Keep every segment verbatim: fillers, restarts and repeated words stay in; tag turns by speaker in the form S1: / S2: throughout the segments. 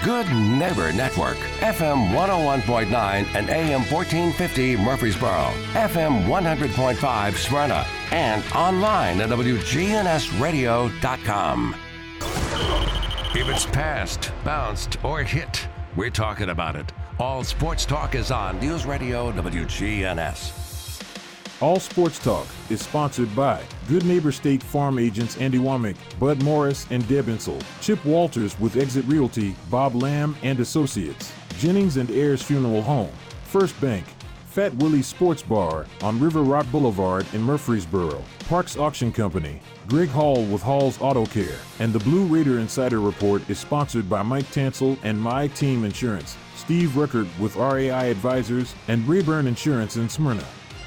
S1: Good Neighbor Network, F M one oh one point nine and A M fourteen fifty Murfreesboro, F M one hundred point five Smyrna, and online at W G N S radio dot com. If it's passed, bounced, or hit, we're talking about it. All Sports Talk is on News Radio W G N S.
S2: All Sports Talk is sponsored by Good Neighbor State Farm agents Andy Womack, Bud Morris, and Deb Insel. Chip Walters with Exit Realty, Bob Lamb and Associates. Jennings and Ayers Funeral Home. First Bank. Fat Willie's Sports Bar on River Rock Boulevard in Murfreesboro. Parks Auction Company. Greg Hall with Hall's Auto Care. And the Blue Raider Insider Report is sponsored by Mike Tansel and My Team Insurance. Steve Ruckert with R A I Advisors and Rayburn Insurance in Smyrna.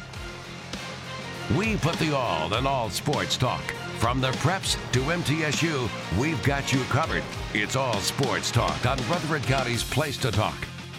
S1: We put the all in all sports talk. From the preps to M T S U, we've got you covered. It's All Sports Talk on Rutherford County's Place to Talk.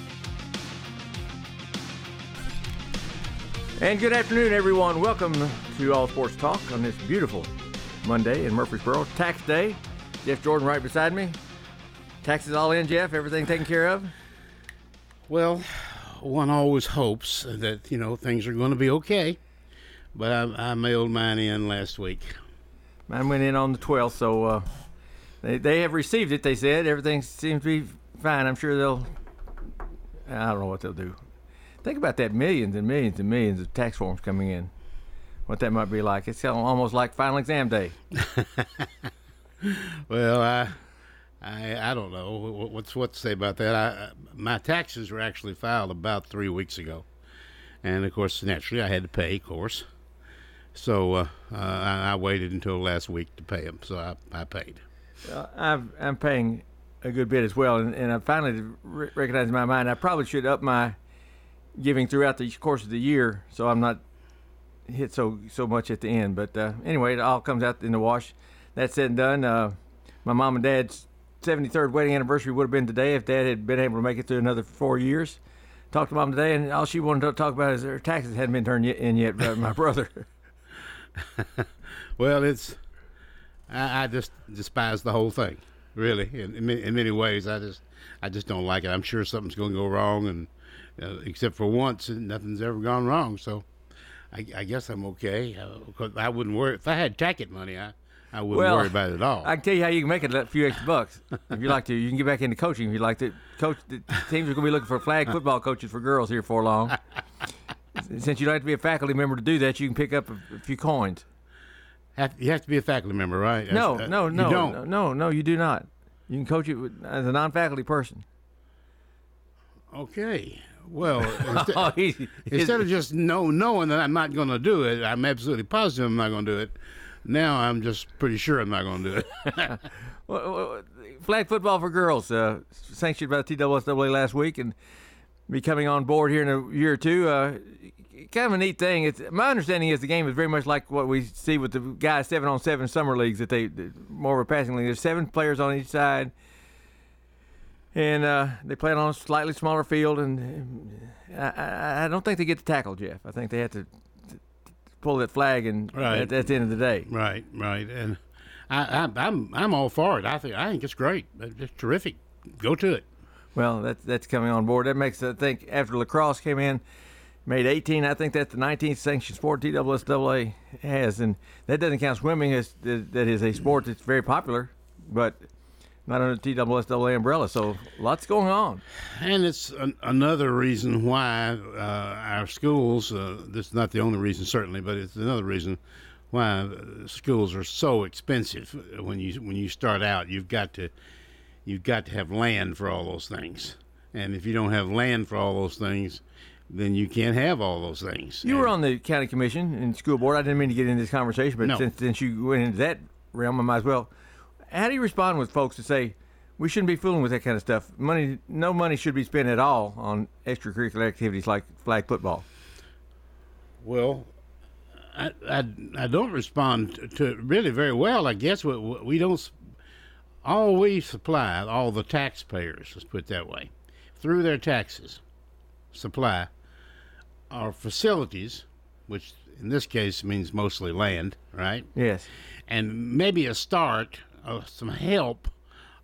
S3: And good afternoon, everyone. Welcome to All Sports Talk on this beautiful Monday in Murfreesboro. Tax day. Jeff Jordan right beside me. Taxes all in, Jeff? Everything taken care of?
S4: Well, one always hopes that, you know, things are going to be okay. But I, I mailed mine in last week.
S3: Mine went in on the twelfth, so uh, they, they have received it, they said. Everything seems to be fine. I'm sure they'll, I don't know what they'll do. Think about that, millions and millions and millions of tax forms coming in. What that might be like. It's almost like final exam day.
S4: Well, I, I I don't know. What's what to say about that? I, my taxes were actually filed about three weeks ago. And, of course, naturally, I had to pay, of course. So uh, uh, I, I waited until last week to pay them, so I, I paid.
S3: Well, I've, I'm paying a good bit as well, and, and I finally re- recognized in my mind I probably should up my giving throughout the course of the year so I'm not hit so so much at the end. But uh, anyway, it all comes out in the wash. That said and done, uh, my mom and dad's seventy-third wedding anniversary would have been today if Dad had been able to make it through another four years. Talked to Mom today, and all she wanted to talk about is her taxes hadn't been turned in yet by my brother.
S4: Well, it's I, I just despise the whole thing, really. In, in, in many ways, I just I just don't like it. I'm sure something's going to go wrong, and uh, except for once, nothing's ever gone wrong. So I, I guess I'm okay. Uh, I wouldn't worry if I had tacket money. I I wouldn't
S3: well,
S4: worry about it at all.
S3: I can tell you how you can make it a few extra bucks if you like to. You can get back into coaching if you like to. Coach, the teams are going to be looking for flag football coaches for girls here for long. Since you don't have to be a faculty member to do that, you can pick up a, a few coins.
S4: Have, you have to be a faculty member, right?
S3: No,
S4: uh,
S3: no, no,
S4: you don't.
S3: no, no, no, you do not. You can coach it with, as a non-faculty person.
S4: Okay. Well, instead,
S3: Oh, he-
S4: instead of just know, knowing that I'm not going to do it, I'm absolutely positive I'm not going to do it. Now I'm just pretty sure I'm not going to do it.
S3: Well, well, flag football for girls, uh, sanctioned by the T S S A A last week, and be coming on board here in a year or two. Uh, kind of a neat thing. It's my understanding is the game is very much like what we see with the guys seven on seven summer leagues. That they more of a passing league. There's seven players on each side, and uh, they play it on a slightly smaller field. And I, I, I don't think they get to tackle, Jeff. I think they have to, to pull that flag, and
S4: Right.
S3: at, at the end of the day,
S4: Right, right, and I, I, I'm I'm all for it. I think I think it's great. It's terrific. Go to it.
S3: well, that's that's coming on board. That makes I think after lacrosse came in. Made eighteen. I think that's the nineteenth sanctioned sport T S S A A has, and that doesn't count swimming as that is a sport that's very popular, but not under the T S S A A umbrella. So lots going on.
S4: And it's an, another reason why uh, our schools. Uh, this is not the only reason, certainly, but it's another reason why uh, schools are so expensive. When you when you start out, you've got to you've got to have land for all those things, and if you don't have land for all those things, then you can't have all those things.
S3: You
S4: and
S3: were on the county commission and school board. I didn't mean to get into this conversation, but
S4: No.
S3: since, since you went into that realm, I might as well. How do you respond with folks that say we shouldn't be fooling with that kind of stuff? Money, no money should be spent at all on extracurricular activities like flag football.
S4: Well, I, I, I don't respond to really very well. I guess we, we don't. s- All we supply, all the taxpayers, let's put it that way, through their taxes, supply our facilities, which in this case means mostly land, right?
S3: Yes.
S4: And maybe a start of some help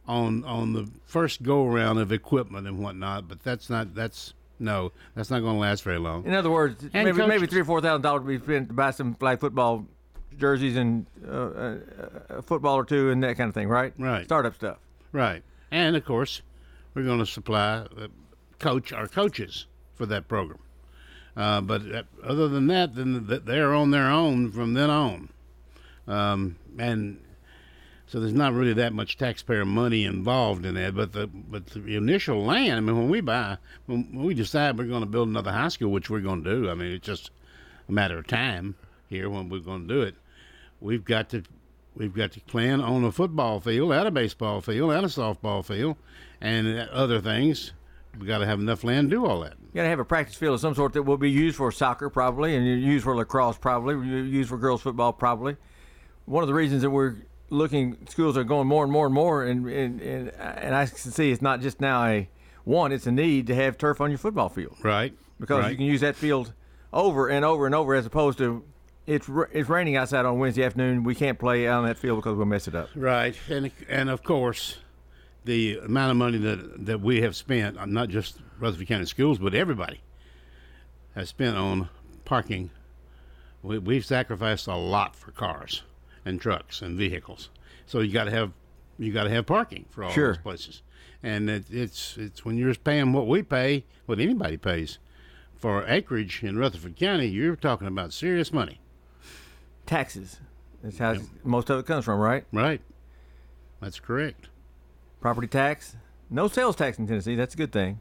S4: on on the first go around of equipment and whatnot, but that's not that's no that's not going to last very long.
S3: In other words,
S4: And
S3: maybe
S4: coaches-
S3: maybe three or four thousand dollars to be spent to buy some flag football jerseys and uh, a, a football or two and that kind of thing, right?
S4: Right.
S3: Startup stuff.
S4: Right, and of course, we're going to supply uh, coach our coaches for that program. Uh, but uh, other than that, then th- they're on their own from then on, um, and so there's not really that much taxpayer money involved in that. But the but the initial land, I mean, when we buy, when, when we decide we're going to build another high school, which we're going to do, I mean, it's just a matter of time here when we're going to do it. We've got to we've got to plan on a football field, and a baseball field, and a softball field, and other things. We got to have enough land to do all that.
S3: You got to have a practice field of some sort that will be used for soccer, probably, and used for lacrosse, probably, used for girls football, probably. One of the reasons that we're looking, schools are going more and more and more, and and and, and I can see it's not just now a one, it's a need to have turf on your football field.
S4: Right.
S3: Because
S4: right.
S3: you can use that field over and over and over, as opposed to it's it's raining outside on Wednesday afternoon. We can't play out on that field because we'll mess it up.
S4: Right, and and of course, the amount of money that that we have spent, not just Rutherford County Schools, but everybody has spent on parking. We, we've sacrificed a lot for cars and trucks and vehicles. So you got to have you got to have parking for all
S3: Sure.
S4: those places. And it, it's it's when you're paying what we pay, what anybody pays for acreage in Rutherford County, you're talking about serious money.
S3: Taxes. That's how most of it comes from, right?
S4: Right. That's correct.
S3: Property tax. No sales tax in Tennessee. That's a good thing.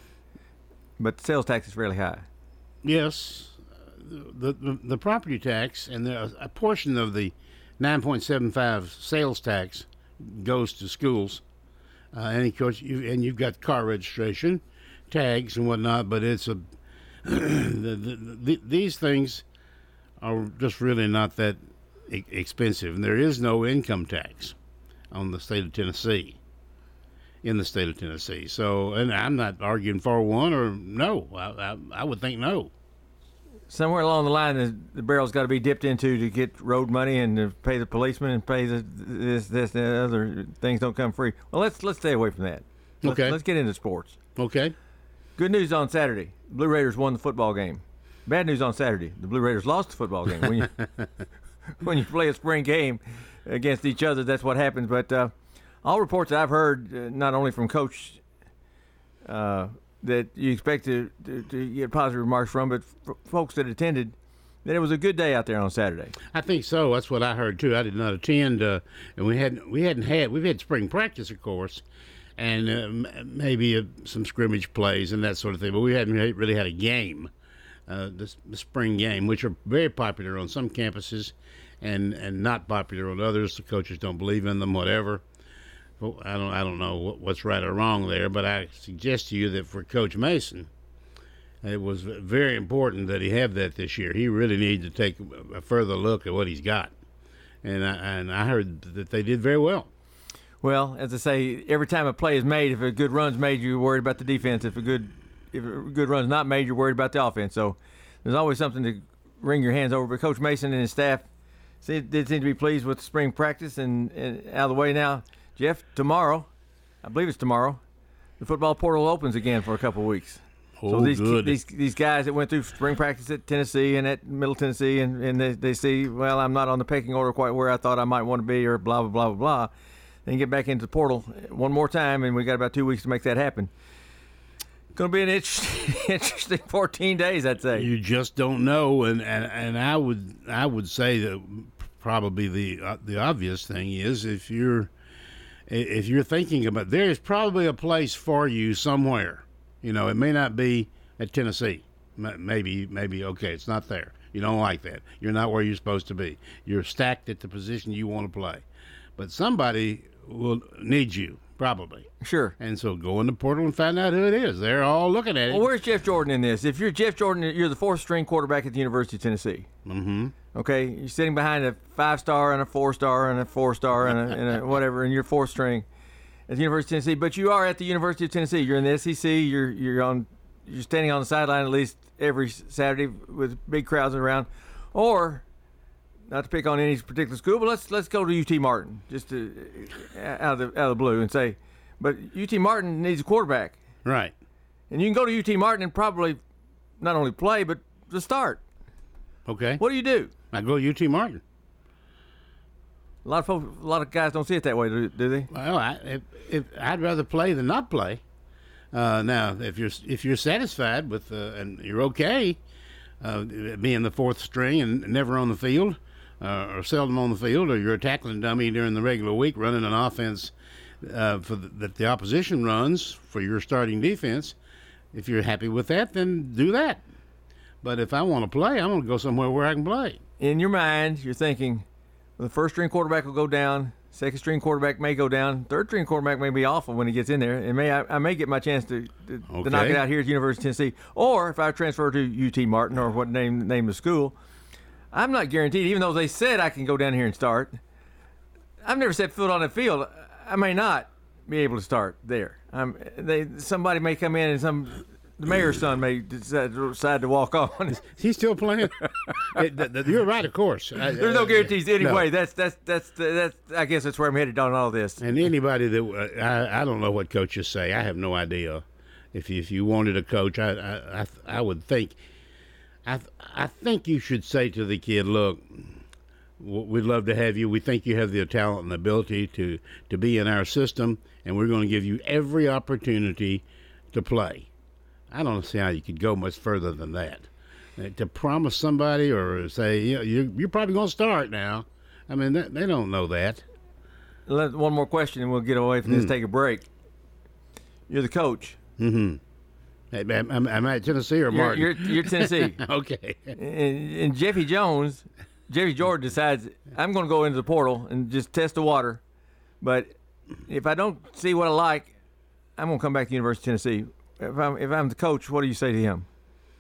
S3: But the sales tax is fairly high.
S4: Yes, the the, the property tax and the, a portion of the nine point seven five sales tax goes to schools, uh, and of course you and you've got car registration, tags and whatnot. But it's a the, the, the, these things are just really not that e- expensive, and there is no income tax on the state of Tennessee. In the state of Tennessee, so and I'm not arguing for one or no. I I, I would think no.
S3: Somewhere along the line, the, the barrel's got to be dipped into to get road money and to pay the policemen and pay the this, this, and other things don't come free. Well, let's let's stay away from that. Let's,
S4: Okay.
S3: Let's get into sports.
S4: Okay.
S3: Good news on Saturday: Blue Raiders won the football game. Bad news on Saturday: the Blue Raiders lost the football game. When you when you play a spring game against each other, that's what happens. But uh, all reports that I've heard, uh, not only from Coach, uh, that you expect to, to, to get positive remarks from, but f- folks that attended, that it was a good day out there on Saturday.
S4: I think so. That's what I heard too. I did not attend, uh, and we had we hadn't had we've had spring practice, of course, and uh, m- maybe uh, some scrimmage plays and that sort of thing. But we hadn't re- really had a game, uh, the, the spring game, which are very popular on some campuses, and, and not popular on others. The coaches don't believe in them, whatever. Well, I don't I don't know what, what's right or wrong there, but I suggest to you that for Coach Mason, it was very important that he have that this year. He really needs to take a further look at what he's got, and I, and I heard that they did very well.
S3: Well, as I say, every time a play is made, if a good run's made, you're worried about the defense. If a good if a good run's not made, you're worried about the offense. So there's always something to wring your hands over. But Coach Mason and his staff see, did seem to be pleased with the spring practice and, and out of the way now. Jeff, tomorrow, I believe it's tomorrow, the football portal opens again for a couple of weeks.
S4: Oh,
S3: so these,
S4: good.
S3: these these guys that went through spring practice at Tennessee and at Middle Tennessee, and, and they, they see, well, I'm not on the pecking order quite where I thought I might want to be, or blah, blah, blah, blah, blah. Then get back into the portal one more time, and we got about two weeks to make that happen. Going to be an interesting, interesting fourteen days, I'd say.
S4: You just don't know, and, and, and I would I would say that probably the uh, the obvious thing is if you're if you're thinking about, there is probably a place for you somewhere. You know, it may not be at Tennessee. Maybe, maybe, okay, it's not there. You don't like that. You're not where you're supposed to be. You're stacked at the position you want to play. But somebody will need you, probably.
S3: Sure.
S4: And so go in the portal and find out who it is. They're all looking at it.
S3: Well, where's Jeff Jordan in this? If you're Jeff Jordan, you're the fourth-string quarterback at the University of Tennessee.
S4: Mm-hmm.
S3: Okay, you're sitting behind a five-star and a four-star and a four-star and a, and a whatever, and you're fourth string at the University of Tennessee. But you are at the University of Tennessee. You're in the S E C. You're you're on. You're standing on the sideline at least every Saturday with big crowds around, or not to pick on any particular school, but let's let's go to U T Martin, just to, out of the out of the blue, and say, but U T Martin needs a quarterback,
S4: Right.
S3: and you can go to U T Martin and probably not only play but to start.
S4: Okay.
S3: What do you do?
S4: I go U T Martin.
S3: A lot of folks, a lot of guys don't see it that way, do, do they?
S4: Well, I, if, if I'd rather play than not play. Uh, now, if you're if you're satisfied with uh, and you're okay uh, being the fourth string and never on the field, uh, or seldom on the field, or you're a tackling dummy during the regular week, running an offense uh, for the, that the opposition runs for your starting defense. If you're happy with that, then do that. But if I want to play, I'm going to go somewhere where I can play.
S3: In your mind, you're thinking, well, the first string quarterback will go down. Second string quarterback may go down. Third string quarterback may be awful when he gets in there. And may I, I may get my chance to, to,
S4: Okay.
S3: to knock it out here at the University of Tennessee. Or if I transfer to U T Martin or what name name the school, I'm not guaranteed, even though they said I can go down here and start. I've never set foot on the field. I may not be able to start there. Um, they somebody may come in and some the mayor's son may decide, decide to walk on.
S4: He's still playing. It- th- th- you're right, of course. I-
S3: There's no
S4: uh,
S3: guarantees
S4: no.
S3: anyway. That's that's that's that's. I guess that's where I'm headed on all this.
S4: And anybody that uh, I, I don't know what coaches say. I have no idea. If you, if you wanted a coach, I I, I, I would think. I th- I think you should say to the kid, look, w- we'd love to have you. We think you have the talent and ability to to be in our system, and we're going to give you every opportunity to play. I don't see how you could go much further than that. Uh, to promise somebody or say, you know, you're, you're probably going to start now. I mean, they, they don't know that.
S3: Let, one more question, and we'll get away from this. Take a break. You're the coach.
S4: Am, am, am I at Tennessee or
S3: You're,
S4: Martin?
S3: you're, you're Tennessee.
S4: Okay.
S3: and, and Jeffy Jones, Jeffy Jordan decides I'm going to go into the portal and just test the water. But if I don't see what I like, I'm going to come back to the University of Tennessee. If I'm if I'm the coach, what do you say to him?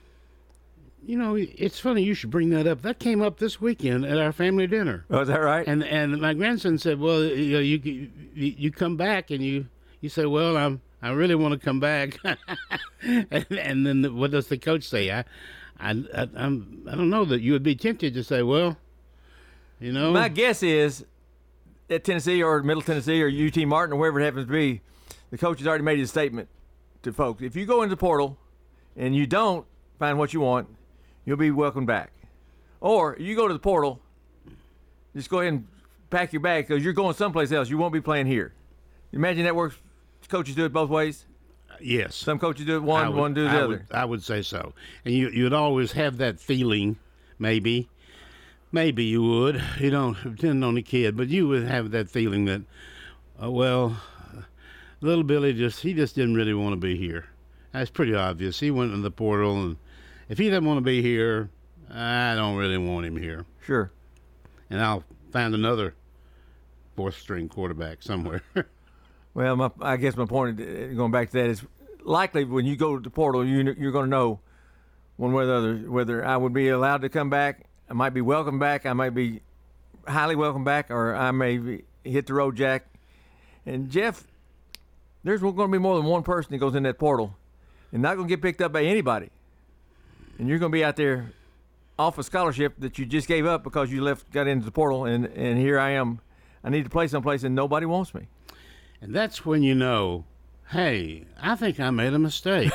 S4: You know, it's funny you should bring that up. That came up this weekend at our family dinner.
S3: Oh, is that right?
S4: And and my grandson said, "Well, you know, you you, you come back and you you say, well, I'm I really want to come back." and, and then the, what does the coach say? I I I I'm, I don't know that you would be tempted to say, well, you know.
S3: My guess is at Tennessee or Middle Tennessee or U T Martin or wherever it happens to be, the coach has already made his statement to folks. If you go into the portal and you don't find what you want, you'll be welcomed back. Or you go to the portal, just go ahead and pack your bag because you're going someplace else. You won't be playing here. Imagine that works. Coaches do it both ways.
S4: Yes.
S3: Some coaches do it
S4: I
S3: one,
S4: would-
S3: one do the
S4: I
S3: other.
S4: Would, I would say so. And you, you'd always have that feeling, maybe. Maybe you would. You don't depend on the kid, but you would have that feeling that, uh, well, little Billy just, he just didn't really want to be here. That's pretty obvious. He went in the portal, and if he doesn't want to be here, I don't really want him here.
S3: Sure.
S4: And I'll find another fourth string quarterback somewhere.
S3: Well, my, I guess my point, uh, going back to that, is likely when you go to the portal, you, you're going to know one way or the other whether I would be allowed to come back, I might be welcome back, I might be highly welcome back, or I may be, hit the road jack. And Jeff, there's going to be more than one person that goes in that portal and not going to get picked up by anybody. And you're going to be out there off a scholarship that you just gave up because you left, got into the portal, and, and here I am. I need to play someplace and nobody wants me.
S4: And that's when you know, hey, I think I made a mistake.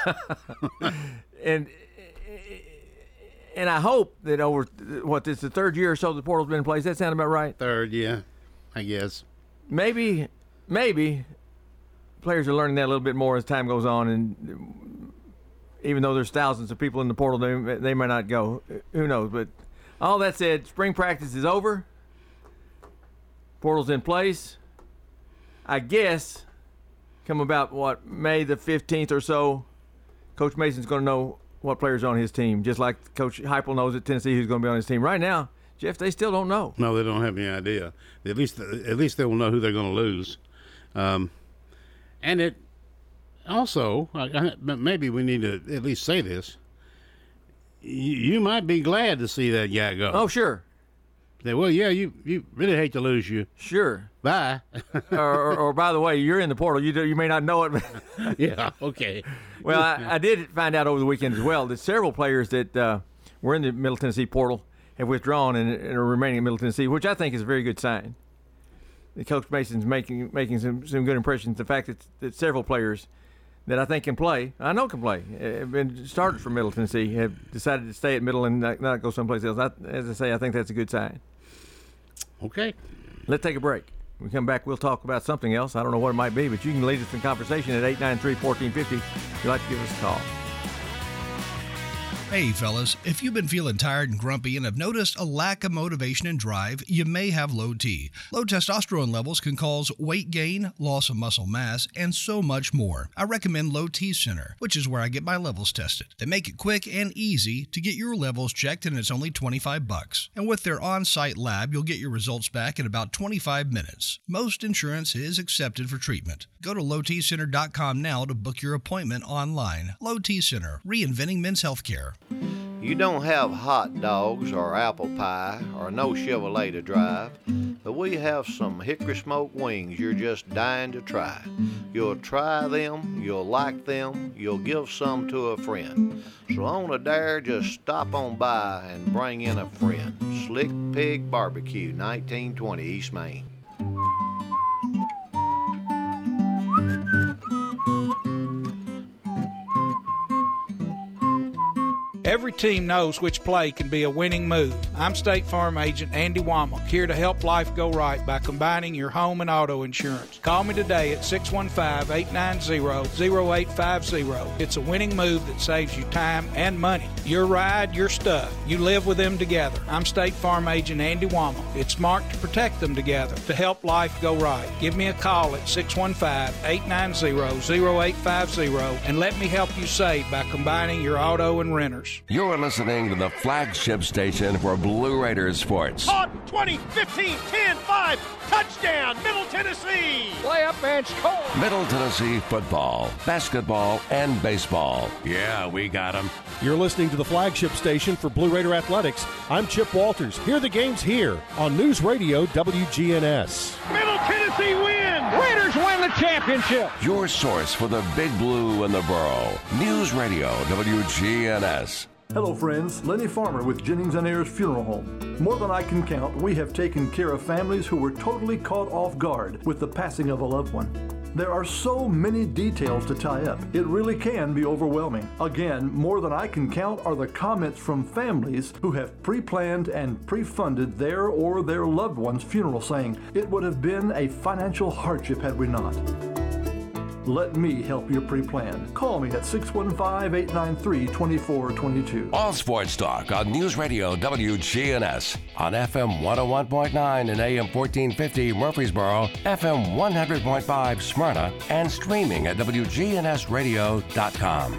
S3: and and I hope that over what this the third year or so the portal's been in place. That sound about right?
S4: Third, yeah, I guess.
S3: Maybe, maybe players are learning that a little bit more as time goes on, and even though there's thousands of people in the portal, they they may not go. Who knows? But all that said, spring practice is over. Portal's in place. I guess come about what May the fifteenth or so, Coach Mason's going to know what players are on his team, just like Coach Heupel knows at Tennessee who's going to be on his team. Right now, Jeff, they still don't know.
S4: No, they don't have any idea. At least, at least they will know who they're going to lose. Um, and it also, I, I, maybe we need to at least say this. You, you might be glad to see that guy go.
S3: Oh, sure,
S4: Say, well, yeah, you, you really hate to lose you.
S3: sure.
S4: Bye.
S3: or, or, or by the way, you're in the portal. You do, you may not know it. But
S4: Yeah, okay.
S3: well, I, I did find out over the weekend as well that several players that uh, were in the Middle Tennessee portal have withdrawn and, and are remaining in Middle Tennessee, which I think is a very good sign. The Coach Mason's making making some, some good impressions. The fact that, that several players that I think can play, I know can play, have been starters from Middle Tennessee, have decided to stay at Middle and not, not go someplace else. I, as I say, I think that's a good sign.
S4: Okay.
S3: Let's take a break. When we come back, we'll talk about something else. I don't know what it might be, but you can lead us in conversation at eight nine three, one four five zero if you'd like to give us a call.
S5: Hey fellas, if you've been feeling tired and grumpy and have noticed a lack of motivation and drive, you may have low T. Low testosterone levels can cause weight gain, loss of muscle mass, and so much more. I recommend Low T Center, which is where I get my levels tested. They make it quick and easy to get your levels checked, and it's only twenty-five bucks. And with their on-site lab, you'll get your results back in about twenty-five minutes. Most insurance is accepted for treatment. Go to low t center dot com now to book your appointment online. Low T Center, reinventing men's healthcare.
S6: You don't have hot dogs or apple pie or no Chevrolet to drive, but we have some hickory smoked wings you're just dying to try. You'll try them, you'll like them, you'll give some to a friend. So on a dare, just stop on by and bring in a friend. Slick Pig Barbecue, nineteen twenty East Main.
S7: Every team knows which play can be a winning move. I'm State Farm Agent Andy Womack, here to help life go right by combining your home and auto insurance. Call me today at six one five, eight nine zero, zero eight five zero. It's a winning move that saves you time and money. Your ride, your stuff. You live with them together. I'm State Farm Agent Andy Womack. It's smart to protect them together, to help life go right. Give me a call at six one five, eight nine zero, zero eight five zero and let me help you save by combining your auto and renters.
S1: You're listening to the flagship station for Blue Raiders sports.
S8: On twenty, fifteen, ten, five, touchdown, Middle Tennessee.
S9: Play up and score.
S1: Middle Tennessee football, basketball, and baseball. Yeah, we got them.
S10: You're listening to the flagship station for Blue Raider Athletics. I'm Chip Walters. Hear the games here on News Radio W G N S.
S8: Middle Tennessee wins.
S9: Raiders win the championship.
S1: Your source for the Big Blue and the Borough. News Radio W G N S.
S11: Hello friends, Lenny Farmer with Jennings and Ayers Funeral Home. More than I can count, we have taken care of families who were totally caught off guard with the passing of a loved one. There are so many details to tie up, it really can be overwhelming. Again, more than I can count are the comments from families who have pre-planned and pre-funded their or their loved one's funeral, saying, it would have been a financial hardship had we not. Let me help your pre-plan. Call me at six one five, eight nine three, two four two two.
S1: All sports talk on News Radio W G N S on F M one oh one point nine and A M fourteen fifty Murfreesboro, F M one hundred point five Smyrna, and streaming at W G N S radio dot com.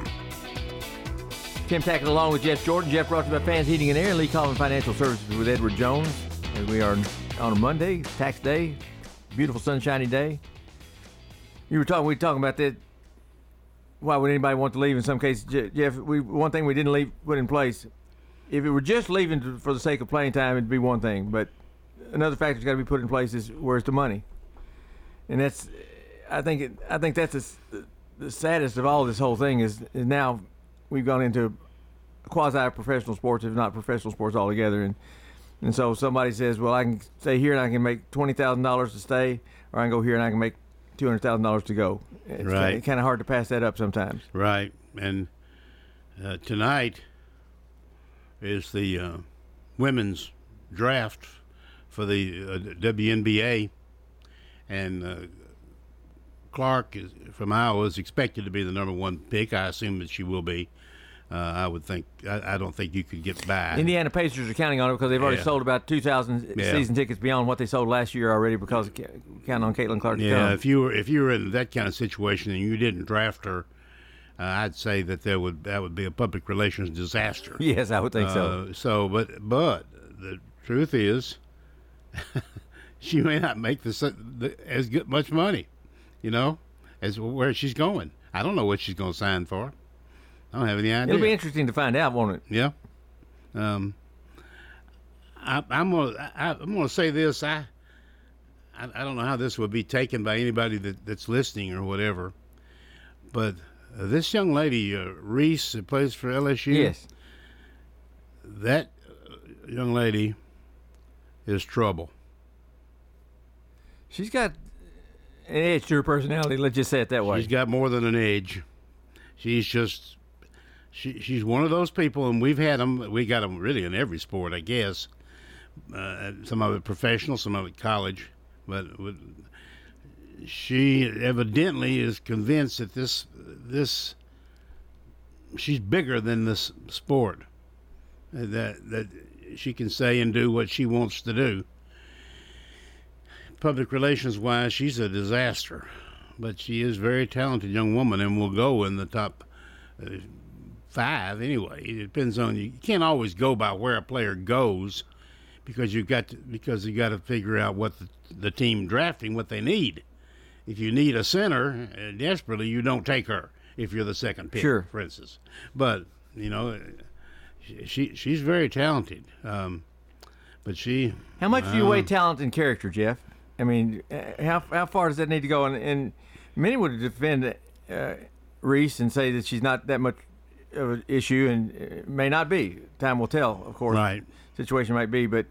S3: Tim Tackett along with Jeff Jordan. Jeff brought to you by Fans Heating and Air and Lee Coleman Financial Services with Edward Jones. And we are on a Monday, tax day, beautiful sunshiny day. You were talking. We were talking about that. Why would anybody want to leave? In some cases, Jeff. We one thing we didn't leave put in place. If it were just leaving to, for the sake of playing time, it'd be one thing. But another factor's got to be put in place is where's the money? And that's, I think. It, I think that's the, the saddest of all this whole thing is, is now we've gone into quasi-professional sports, if not professional sports altogether, and and so somebody says, well, I can stay here and I can make twenty thousand dollars to stay, or I can go here and I can make two hundred thousand dollars to go. It's
S4: right.
S3: kind of hard to pass that up sometimes.
S4: Right. And uh, tonight is the uh, women's draft for the uh, W N B A. And uh, Clark is, from Iowa is expected to be the number one pick. I assume that she will be. Uh, I would think. I, I don't think you could get by.
S3: Indiana Pacers are counting on it because they've already
S4: yeah.
S3: sold about two thousand
S4: yeah.
S3: season tickets beyond what they sold last year already because counting on Caitlin Clark to
S4: yeah,
S3: come.
S4: if you were if you were in that kind of situation and you didn't draft her, uh, I'd say that there would that would be a public relations disaster.
S3: Yes, I would think
S4: uh,
S3: so.
S4: So, but but the truth is, she may not make the, the as good much money, you know, as where she's going. I don't know what she's going to sign for. I don't have any idea.
S3: It'll be interesting to find out, won't it?
S4: Yeah. Um. I, I'm gonna. I, I'm gonna say this. I, I. I don't know how this would be taken by anybody that, that's listening or whatever. But uh, this young lady, uh, Reese, that plays for L S U.
S3: Yes.
S4: That young lady is trouble.
S3: She's got an edge to her personality. Let's just say it that way.
S4: She's got more than an edge. She's just she. She's one of those people, and we've had them. We got them really in every sport, I guess. Uh, some of it professional, some of it college, but with, she evidently is convinced that this this she's bigger than this sport. That that she can say and do what she wants to do. Public relations wise, she's a disaster, but she is a very talented young woman and will go in the top uh, five anyway. It depends on you. You can't always go by where a player goes because you've got to, because you got to figure out what the, the team drafting what they need. If you need a center uh, desperately, you don't take her if you're the second pick,
S3: sure.
S4: for instance. But you know, she, she she's very talented. Um, but she.
S3: How much do you
S4: um,
S3: weigh talent and character, Jeff? I mean, how how far does that need to go? And, and many would defend uh, Reese and say that she's not that much of an issue, and it may not be. Time will tell, of course.
S4: Right.
S3: Situation might be, but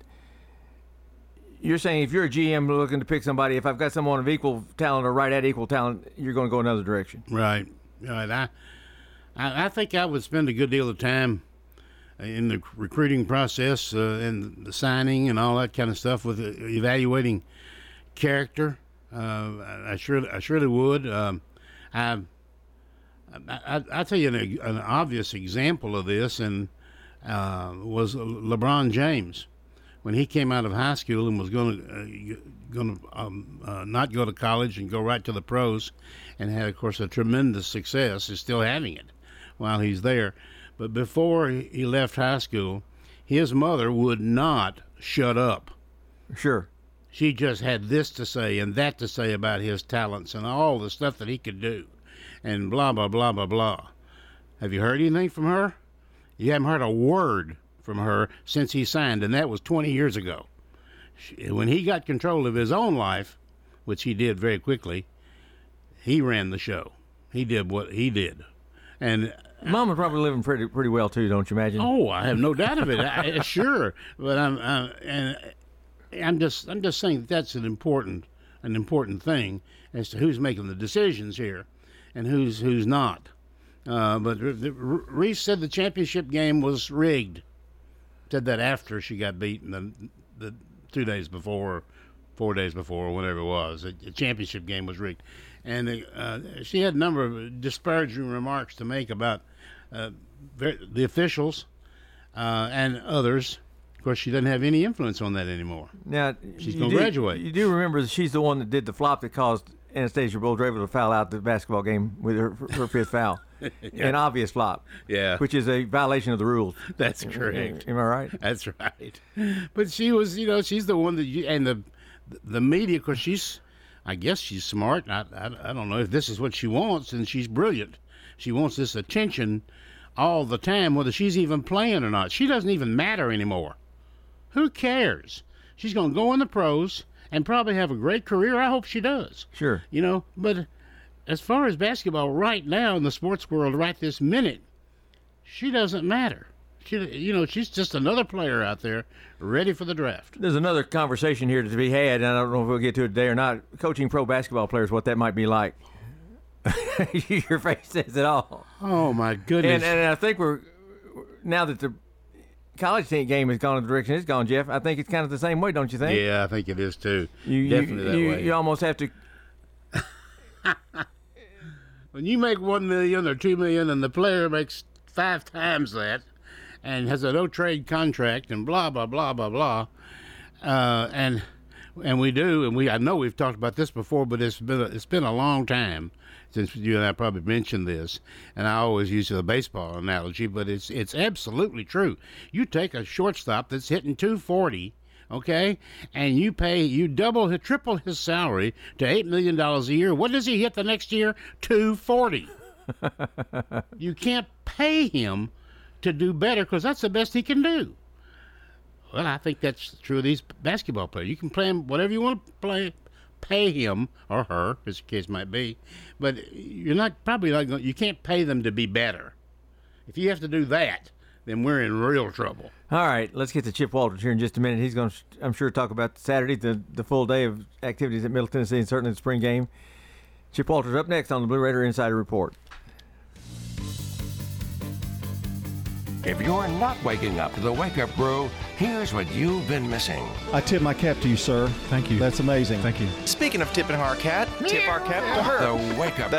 S3: you're saying if you're a G M looking to pick somebody, if I've got someone of equal talent or right at equal talent, you're going to go another direction.
S4: Right. Right. I, I I think I would spend a good deal of time in the recruiting process uh, and the signing and all that kind of stuff with uh, evaluating character. Uh, I surely, I surely would. Um, I, I, I'll tell you an, an obvious example of this, and uh, was LeBron James when he came out of high school and was going to uh, going to um, uh, not go to college and go right to the pros, and had, of course, a tremendous success. Is still having it while he's there. But before he left high school, his mother would not shut up.
S3: Sure.
S4: She just had this to say and that to say about his talents and all the stuff that he could do, and blah, blah, blah, blah, blah. Have you heard anything from her? You haven't heard a word from her since he signed, and that was twenty years ago. She, when he got control of his own life, which he did very quickly, he ran the show. He did what he did. And
S3: Mama's probably living pretty pretty well, too, don't you imagine?
S4: Oh, I have no doubt of it. I, sure. But I'm... I'm and, I'm just I'm just saying that that's an important an important thing as to who's making the decisions here, and who's who's not. Uh, but Reese said the championship game was rigged. Said that after she got beaten the the two days before, four days before, or whatever it was. The championship game was rigged, and uh, she had a number of disparaging remarks to make about uh, the officials uh, and others. Of course, she doesn't have any influence on that anymore.
S3: Now
S4: she's going to graduate.
S3: You do remember that she's the one that did the flop that caused Anastasia Boldrava to foul out the basketball game with her, her fifth foul. Yeah. An obvious flop.
S4: Yeah.
S3: Which is a violation of the rules.
S4: That's correct.
S3: Am I right?
S4: That's right. But she was, you know, she's the one that you, and the the media, because she's, I guess she's smart. I, I, I don't know if this is what she wants, and she's brilliant. She wants this attention all the time, whether she's even playing or not. She doesn't even matter anymore. Who cares? She's going to go in the pros and probably have a great career. I hope she does.
S3: Sure.
S4: You know, but as far as basketball right now in the sports world right this minute, she doesn't matter. She, you know, she's just another player out there ready for the draft.
S3: There's another conversation here to be had, and I don't know if we'll get to it today or not. Coaching pro basketball players, what that might be like. Your face says it all.
S4: Oh, my goodness.
S3: And, and I think we're, now that the college team game has gone in the direction it's gone, Jeff, I think it's kind of the same way, don't you think?
S4: Yeah, I think it is too.
S3: You,
S4: Definitely
S3: you,
S4: that
S3: you,
S4: way.
S3: You almost have to.
S4: When you make one million or two million, and the player makes five times that, and has a no trade contract, and blah blah blah blah blah, uh, and and we do, and we I know we've talked about this before, but it's been a, it's been a long time since you and I probably mentioned this, and I always use the baseball analogy, but it's it's absolutely true. You take a shortstop that's hitting two forty, okay, and you pay you double, triple his salary to eight million dollars a year. What does he hit the next year? two forty. You can't pay him to do better because that's the best he can do. Well, I think that's true of these basketball players. You can play him whatever you want to play. Pay him or her, as the case might be, but you're not probably not going. You can't pay them to be better. If you have to do that, then we're in real trouble.
S3: All right, let's get to Chip Walters here in just a minute. He's going to, I'm sure, talk about Saturday, the, the full day of activities at Middle Tennessee, and certainly the spring game. Chip Walters up next on the Blue Raider Insider Report.
S1: If you're not waking up to the Wake Up Brew, here's what you've been missing.
S12: I tip my cap to you, sir.
S13: Thank you.
S12: That's amazing.
S13: Thank you.
S14: Speaking of tipping our cat, tip our cap to her.
S1: The Wake Up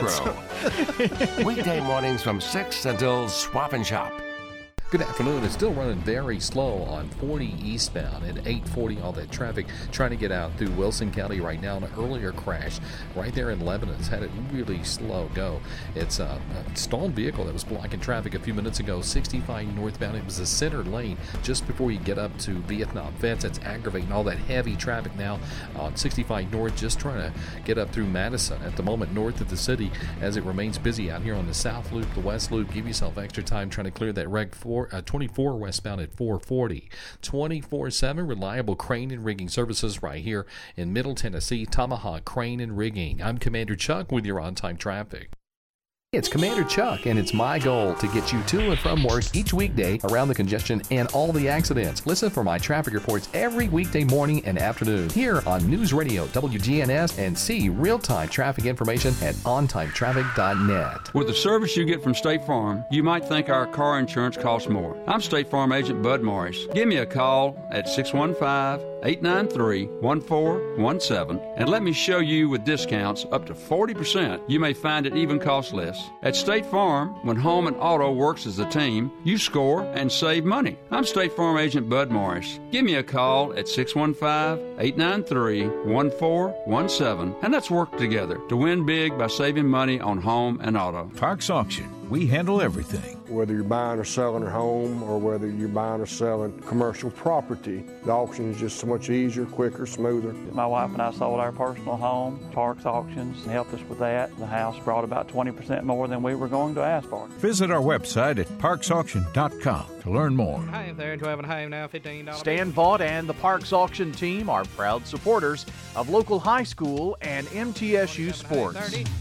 S1: Brew. Weekday mornings from six until Swap and Shop.
S15: Good afternoon. It's still running very slow on forty eastbound at eight forty. All that traffic trying to get out through Wilson County right now. An earlier crash right there in Lebanon has had it really slow go. It's a, a stalled vehicle that was blocking traffic a few minutes ago. sixty-five northbound. It was the center lane just before you get up to Vietnam Vets. That's aggravating all that heavy traffic now on sixty-five north, just trying to get up through Madison at the moment north of the city as it remains busy out here on the south loop, the west loop. Give yourself extra time trying to clear that reg four. Uh, twenty-four westbound at four forty. twenty-four seven reliable crane and rigging services right here in Middle Tennessee. Tomahawk Crane and Rigging. I'm Commander Chuck with your on-time traffic.
S16: It's Commander Chuck, and it's my goal to get you to and from work each weekday around the congestion and all the accidents. Listen for my traffic reports every weekday morning and afternoon here on News Radio W G N S, and see real-time traffic information at on time traffic dot net.
S17: With the service you get from State Farm, you might think our car insurance costs more. I'm State Farm Agent Bud Morris. Give me a call at six one five, eight nine three, one four one seven and let me show you with discounts up to forty percent. You may find it even costs less. At State Farm, when home and auto works as a team, you score and save money. I'm State Farm Agent Bud Morris. Give me a call at six one five, eight nine three, one four one seven and let's work together to win big by saving money on home and auto.
S18: Parks Auction. We handle everything.
S19: Whether you're buying or selling a home or whether you're buying or selling commercial property, the auction is just so much easier, quicker, smoother.
S20: My wife and I sold our personal home. Parks Auctions helped us with that. The house brought about twenty percent more than we were going to ask for.
S18: Visit our website at parks auction dot com to learn more.
S21: Hi there, twelve and a half now, fifteen dollars.
S22: Stan Vaught and the Parks Auction team are proud supporters of local high school and M T S U sports.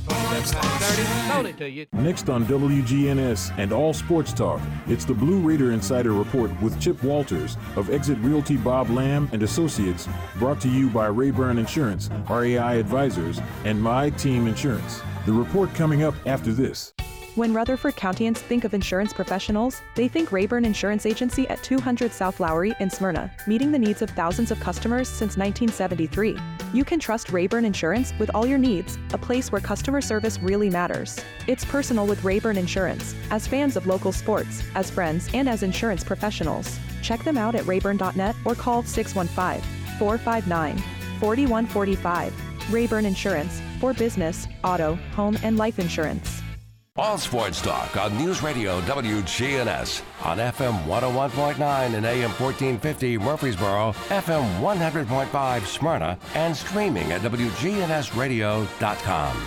S2: Next on W G N S and All Sports Talk, it's the Blue Raider Insider Report with Chip Walters of Exit Realty Bob Lamb and Associates, brought to you by Rayburn Insurance, R A I Advisors, and My Team Insurance. The report coming up after this.
S23: When Rutherford Countyans think of insurance professionals, they think Rayburn Insurance Agency at two hundred South Lowry in Smyrna, meeting the needs of thousands of customers since nineteen seventy-three. You can trust Rayburn Insurance with all your needs, a place where customer service really matters. It's personal with Rayburn Insurance, as fans of local sports, as friends, and as insurance professionals. Check them out at rayburn dot net or call six one five, four five nine, four one four five. Rayburn Insurance, for business, auto, home, and life insurance.
S1: All Sports Talk on News Radio W G N S on F M one oh one point nine and A M fourteen fifty Murfreesboro, F M one hundred point five Smyrna, and streaming at W G N S radio dot com.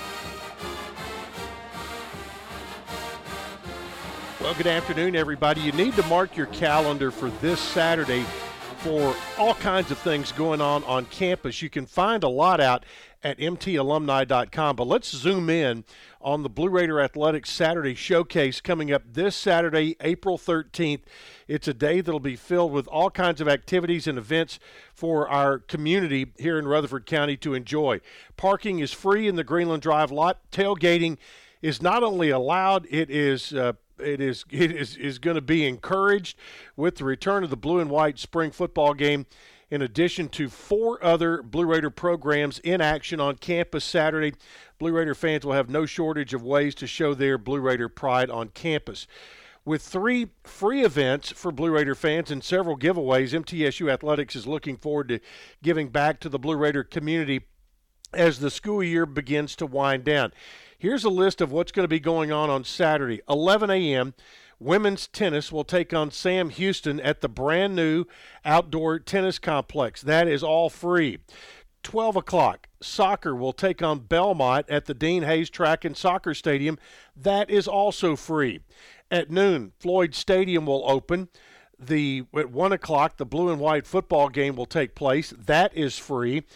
S10: Well, good afternoon, everybody. You need to mark your calendar for this Saturday for all kinds of things going on on campus. You can find a lot out at M T alumni dot com, but let's zoom in on the Blue Raider Athletics Saturday Showcase coming up this Saturday, April thirteenth. It's a day that'll be filled with all kinds of activities and events for our community here in Rutherford County to enjoy. Parking is free in the Greenland Drive lot. Tailgating is not only allowed, it is uh, It is it is, is going to be encouraged with the return of the blue and white spring football game, in addition to four other Blue Raider programs in action on campus Saturday. Blue Raider fans will have no shortage of ways to show their Blue Raider pride on campus. With three free events for Blue Raider fans and several giveaways, M T S U Athletics is looking forward to giving back to the Blue Raider community as the school year begins to wind down. Here's a list of what's going to be going on on Saturday. eleven a.m., women's tennis will take on Sam Houston at the brand new outdoor tennis complex. That is all free. twelve o'clock, soccer will take on Belmont at the Dean Hayes Track and Soccer Stadium. That is also free. At noon, Floyd Stadium will open. The at one o'clock, the blue and white football game will take place. That is free.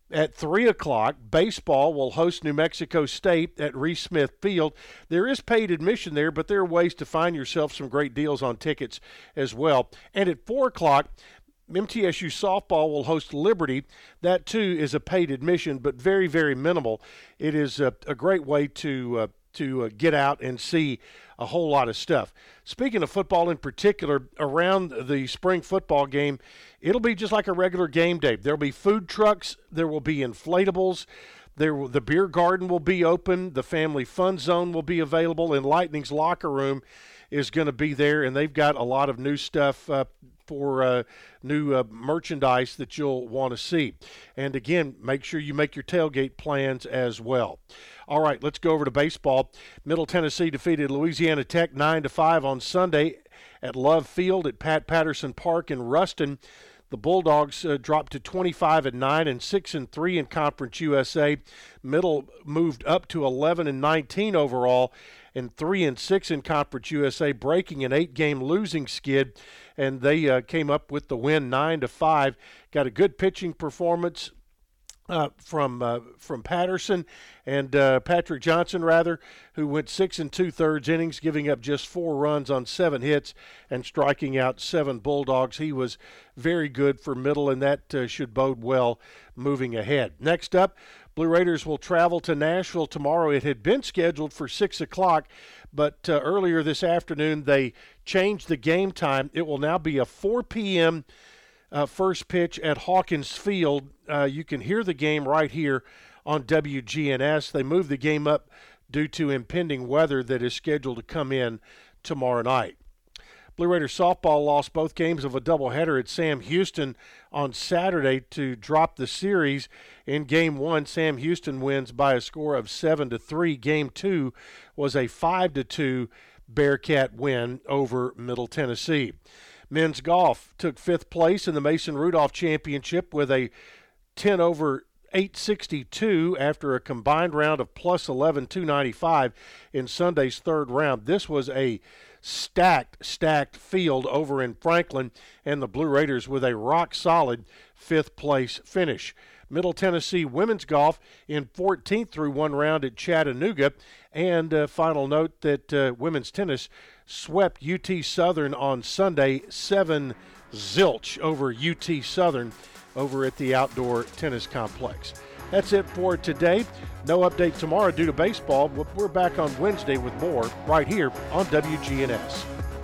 S10: At three o'clock, baseball will host New Mexico State at Reese Smith Field. There is paid admission there, but there are ways to find yourself some great deals on tickets as well. And at four o'clock, M T S U softball will host Liberty. That, too, is a paid admission, but very, very minimal. It is a, a great way to uh, to uh, get out and see a whole lot of stuff. Speaking of football in particular, around the spring football game, it'll be just like a regular game day. There'll be food trucks. There will be inflatables. There will, the beer garden will be open. The family fun zone will be available, and Lightning's locker room is going to be there, and they've got a lot of new stuff uh, for uh, new uh, merchandise that you'll want to see. And again, make sure you make your tailgate plans as well. All right, let's go over to baseball. Middle Tennessee defeated Louisiana Tech nine to five on Sunday at Love Field at Pat Patterson Park in Ruston. The Bulldogs uh, dropped to twenty-five and nine and six and three in Conference U S A. Middle moved up to eleven and nineteen overall and three and six in Conference U S A, breaking an eight-game losing skid, and they uh, came up with the win nine to five. Got a good pitching performance Uh, from uh, from Patterson and uh, Patrick Johnson, rather, who went six and two-thirds innings, giving up just four runs on seven hits and striking out seven Bulldogs. He was very good for Middle, and that uh, should bode well moving ahead. Next up, Blue Raiders will travel to Nashville tomorrow. It had been scheduled for six o'clock, but uh, earlier this afternoon they changed the game time. It will now be a four p.m. Uh, first pitch at Hawkins Field. Uh, you can hear the game right here on W G N S. They moved the game up due to impending weather that is scheduled to come in tomorrow night. Blue Raiders softball lost both games of a doubleheader at Sam Houston on Saturday to drop the series. In game one, Sam Houston wins by a score of seven to three. Game two was a five to two Bearcat win over Middle Tennessee. Men's golf took fifth place in the Mason Rudolph Championship with a ten over eight sixty-two after a combined round of plus eleven two ninety-five in Sunday's third round. This was a stacked, stacked field over in Franklin, and the Blue Raiders with a rock-solid fifth place finish. Middle Tennessee women's golf in fourteenth through one round at Chattanooga. And uh, final note that uh, women's tennis swept U T Southern on Sunday, seven zilch over U T Southern over at the Outdoor Tennis Complex. That's it for today. No update tomorrow due to baseball. We're back on Wednesday with more right here on W G N S.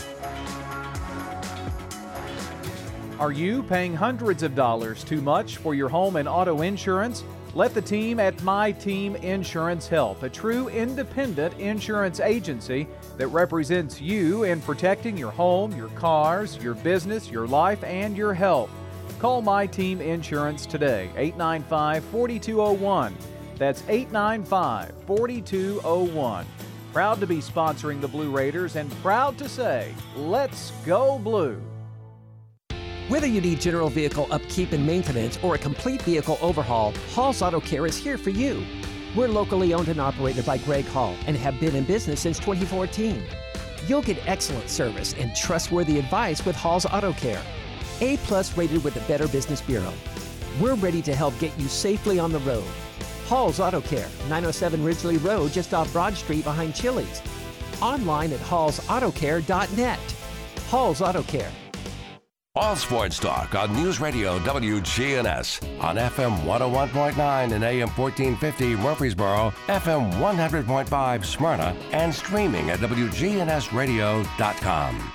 S22: Are you paying hundreds of dollars too much for your home and auto insurance? Let the team at My Team Insurance help, a true independent insurance agency that represents you in protecting your home, your cars, your business, your life, and your health. Call My Team Insurance today, eight nine five, four two zero one. That's eight nine five, four two zero one. Proud to be sponsoring the Blue Raiders and proud to say, let's go Blue.
S5: Whether you need general vehicle upkeep and maintenance or a complete vehicle overhaul, Hall's Auto Care is here for you. We're locally owned and operated by Greg Hall and have been in business since twenty fourteen. You'll get excellent service and trustworthy advice with Hall's Auto Care. A plus rated with the Better Business Bureau. We're ready to help get you safely on the road. Hall's Auto Care, nine oh seven Ridgely Road, just off Broad Street behind Chili's. Online at halls auto care dot net. Hall's Auto Care.
S1: All Sports Talk on News Radio W G N S on F M one oh one point nine and A M fourteen fifty Murfreesboro, F M one hundred point five Smyrna, and streaming at W G N S radio dot com.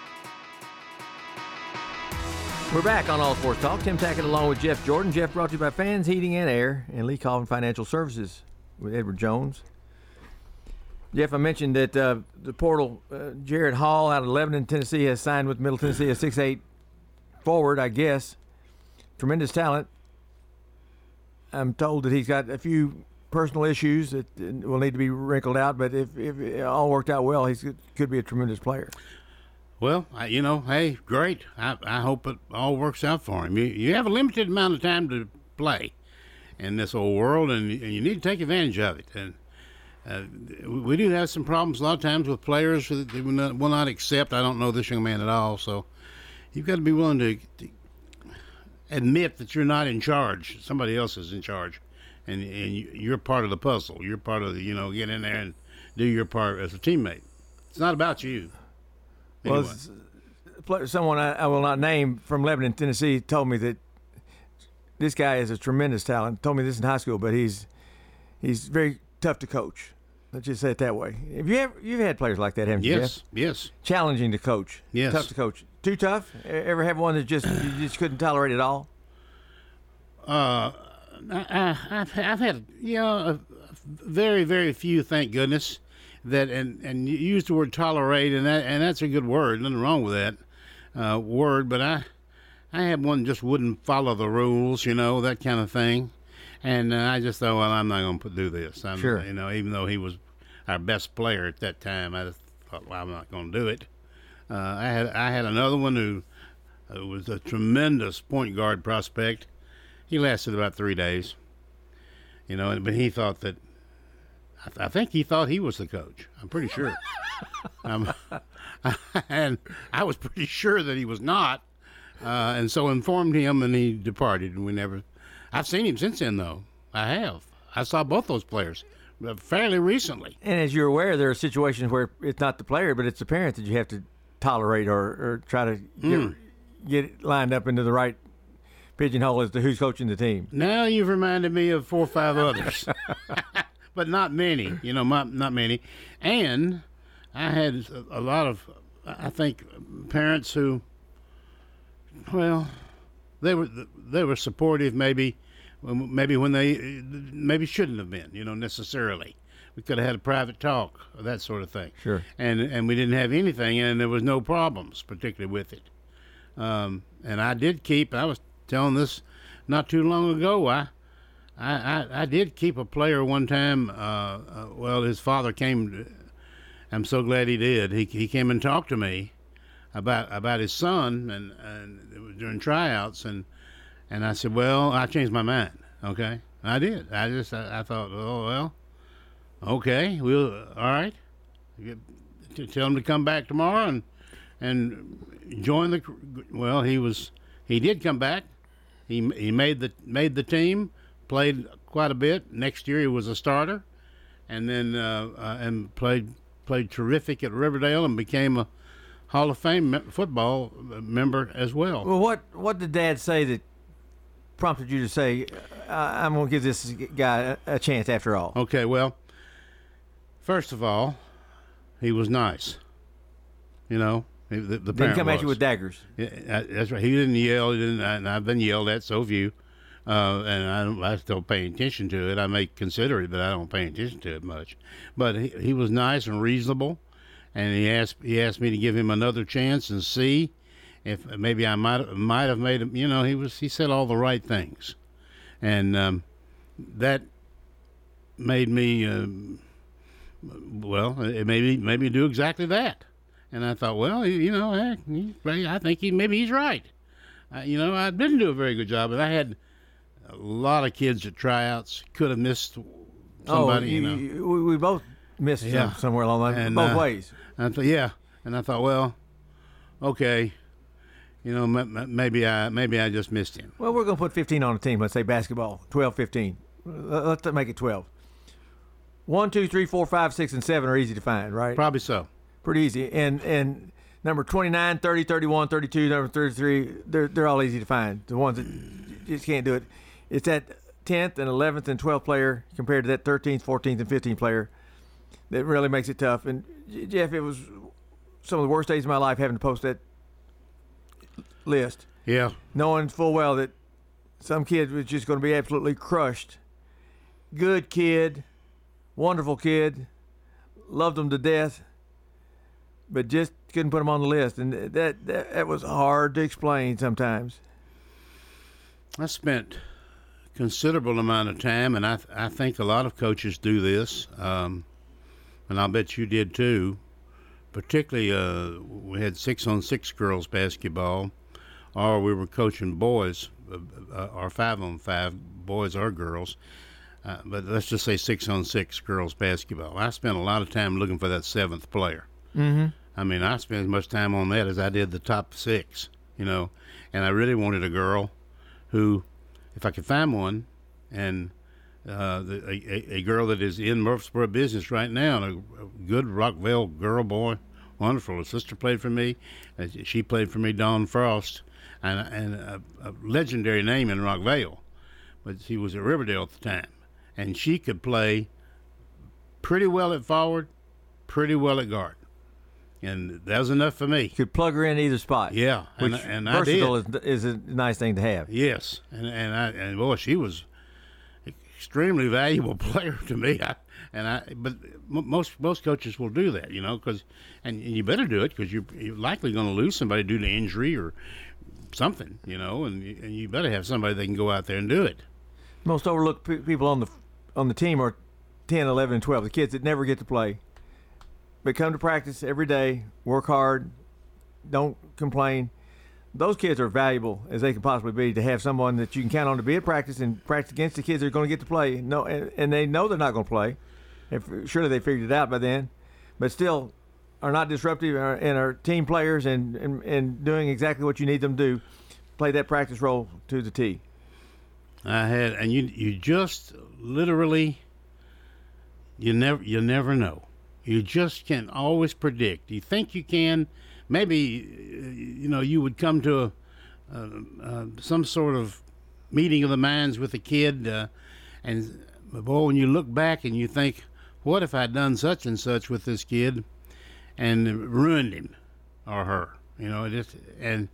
S3: We're back on All Sports Talk. Tim Tackett along with Jeff Jordan. Jeff brought to you by Fans Heating and Air and Lee Colvin Financial Services with Edward Jones. Jeff, I mentioned that uh, the portal, uh, Jared Hall out of Lebanon, Tennessee, has signed with Middle Tennessee, a six eight forward, I guess. Tremendous talent. I'm told that he's got a few personal issues that will need to be wrinkled out, but if, if it all worked out well, he could be a tremendous player.
S4: Well, I, you know, hey, great. I, I hope it all works out for him. You, you have a limited amount of time to play in this old world, and, and you need to take advantage of it. And uh, we do have some problems a lot of times with players that they will not, will not accept. I don't know this young man at all, so you've got to be willing to, to admit that you're not in charge. Somebody else is in charge, and and you're part of the puzzle. You're part of the, you know, get in there and do your part as a teammate. It's not about you. Anyway.
S3: Well, someone I, I will not name from Lebanon, Tennessee, told me that this guy is a tremendous talent. Told me this in high school, but he's he's very tough to coach. Let's just say it that way. Have you ever you've had players like that, haven't you?
S4: Yes,
S3: Jeff?
S4: yes.
S3: Challenging to coach.
S4: Yes.
S3: Tough to coach. Too tough? Ever have one that just you just couldn't tolerate at all?
S4: Uh, I, I've I've had you know a, very very few, thank goodness, that and and you use the word tolerate, and that and that's a good word. Nothing wrong with that uh, word, but I I had one that just wouldn't follow the rules, you know, that kind of thing, and uh, I just thought, well, I'm not going to do this. I'm,
S3: sure.
S4: You know, even though he was our best player at that time, I just thought, well, I'm not going to do it. Uh, I had I had another one who, who was a tremendous point guard prospect. He lasted about three days, you know, but he thought that. I, th- I think he thought he was the coach. I'm pretty sure, um, and I was pretty sure that he was not, uh, and so informed him, and he departed. And we never. I've seen him since then, though. I have. I saw both those players fairly recently.
S3: And as you're aware, there are situations where it's not the player, but it's the parent that you have to tolerate or, or try to get, mm. get it lined up into the right pigeonhole as to who's coaching the team.
S4: Now you've reminded me of four or five others, but not many, you know, not, not many. And I had a lot of, I think, parents who, well, they were they were supportive maybe, maybe when they maybe shouldn't have been, you know, necessarily. We could have had a private talk, or that sort of thing.
S3: Sure.
S4: And and we didn't have anything, and there was no problems, particularly with it. Um, and I did keep. I was telling this not too long ago. I I, I, I did keep a player one time. Uh, uh, well, his father came. To, I'm so glad he did. He he came and talked to me about about his son, and and it was during tryouts, and and I said, well, I changed my mind. Okay, I did. I just I, I thought, oh well. Okay, we'll all right. Tell him to come back tomorrow and and join the. Well, he was he did come back. He he made the made the team, played quite a bit. Next year he was a starter, and then uh, uh, and played played terrific at Riverdale and became a Hall of Fame me- football member as well.
S3: Well, what what did Dad say that prompted you to say, I'm going to give this guy a, a chance after all?
S4: Okay, well. First of all, he was nice. You know, the, the
S3: didn't
S4: parent
S3: come
S4: was.
S3: at you with daggers.
S4: Yeah, that's right. He didn't yell. He didn't. And I've been yelled at, so have you. Uh, and I, don't, I still pay attention to it. I may consider it, but I don't pay attention to it much. But he, he was nice and reasonable, and he asked he asked me to give him another chance and see if maybe I might might have made him. You know, he was he said all the right things, and um, that made me. Um, Well, it maybe maybe do exactly that, and I thought, well, you know, he, I think he maybe he's right. Uh, you know, I didn't do a very good job, but I had a lot of kids at tryouts. Could have missed somebody.
S3: Oh, you,
S4: you know,
S3: we, we both missed
S4: yeah.
S3: some, somewhere along the line,
S4: and,
S3: both
S4: uh,
S3: ways.
S4: I thought, yeah, and I thought, well, okay, you know, m- maybe I maybe I just missed him.
S3: Well, we're going to put fifteen on the team. Let's say basketball, twelve, fifteen. Let's make it twelve. One, two, three, four, five, six, and seven are easy to find, right?
S4: Probably so.
S3: Pretty easy. And and number twenty-nine, thirty, thirty-one, thirty-two, number thirty-three, they're they're all easy to find. The ones that just can't do it. It's that tenth and eleventh and twelfth player compared to that thirteenth, fourteenth, and fifteenth player that really makes it tough. And Jeff, it was some of the worst days of my life having to post that list.
S4: Yeah.
S3: Knowing full well that some kid was just going to be absolutely crushed. Good kid. Wonderful kid, loved him to death, but just couldn't put him on the list, and that that, that was hard to explain sometimes.
S4: I spent a considerable amount of time, and I th- I think a lot of coaches do this, um, and I'll bet you did too. Particularly, uh, we had six on six girls basketball, or we were coaching boys, uh, or five on five boys or girls. Uh, but let's just say six on six girls basketball. I spent a lot of time looking for that seventh player.
S3: Mm-hmm.
S4: I mean, I spent as much time on that as I did the top six, you know. And I really wanted a girl who, if I could find one, and uh, the, a, a girl that is in Murfreesboro business right now, a, a good Rockville girl, boy, wonderful. Her sister played for me. Uh, she played for me, Dawn Frost, and, and a, a legendary name in Rockville, but she was at Riverdale at the time, and she could play pretty well at forward, pretty well at guard. And that was enough for me.
S3: You could plug her in either spot.
S4: Yeah,
S3: which
S4: and, and
S3: versatile
S4: I did.
S3: Is, is a nice thing to have.
S4: Yes, and and I and boy, she was an extremely valuable player to me. I, and I, but most most coaches will do that, you know, because and you better do it because you're, you're likely going to lose somebody due to injury or something, you know, and you, and you better have somebody that can go out there and do it.
S3: Most overlooked pe- people on the on the team are ten, eleven, and twelve. The kids that never get to play. But come to practice every day, work hard, don't complain. Those kids are valuable as they can possibly be to have someone that you can count on to be at practice and practice against the kids that are going to get to play. No, and, and they know they're not going to play. If, surely they figured it out by then. But still are not disruptive and are team players and, and, and doing exactly what you need them to do. Play that practice role to the T.
S4: I had, and you you just literally, you never you never know. You just can always predict. You think you can. Maybe, you know, you would come to a, uh, uh, some sort of meeting of the minds with a kid, uh, and, boy, when you look back and you think, what if I'd done such and such with this kid and ruined him or her? You know, just, and,